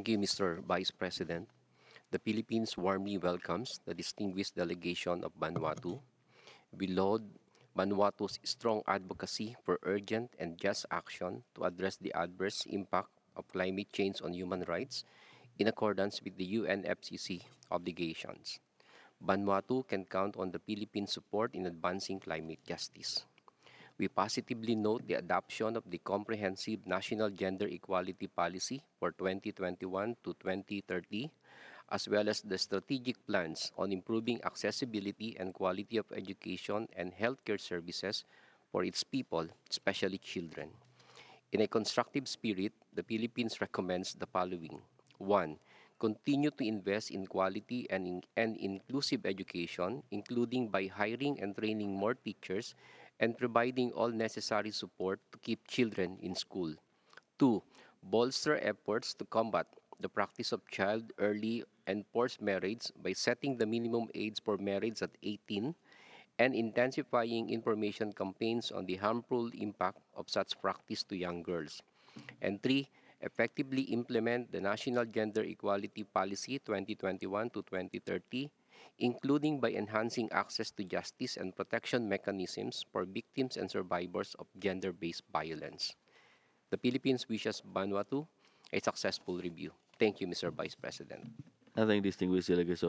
Thank you, Mr. Vice President. The Philippines warmly welcomes the distinguished delegation of Vanuatu. We laud Vanuatu's strong advocacy for urgent and just action to address the adverse impact of climate change on human rights in accordance with the UNFCCC obligations. Vanuatu can count on the Philippines' support in advancing climate justice. We positively note the adoption of the Comprehensive National Gender Equality Policy for 2021 to 2030, as well as the strategic plans on improving accessibility and quality of education and healthcare services for its people, especially children. In a constructive spirit, the Philippines recommends the following. 1. Continue to invest in quality and inclusive education, including by hiring and training more teachers and providing all necessary support to keep children in school. 2. Bolster efforts to combat the practice of child, early, and forced marriage by setting the minimum age for marriage at 18 and intensifying information campaigns on the harmful impact of such practice to young girls. And 3, effectively implement the National Gender Equality Policy 2021 to 2030, including by enhancing access to justice and protection mechanisms for victims and survivors of gender-based violence. The Philippines wishes Vanuatu a successful review. Thank you, Mr. Vice President. I thank distinguished delegation